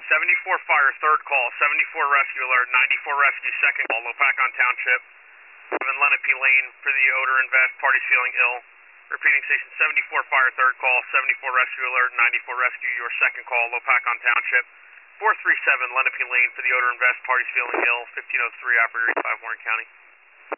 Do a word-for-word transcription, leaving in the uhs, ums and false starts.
seventy-four fire, third call, seventy-four rescue alert, ninety-four rescue, second call, Lopakon Township, seven Lenape Lane for the odor and vest, party's feeling ill. Repeating station seventy-four fire, third call, seventy-four rescue alert, ninety-four rescue, your second call, Lopakon Township, four three seven Lenape Lane for the odor and vest, party's feeling ill, fifteen oh three operator five Warren County.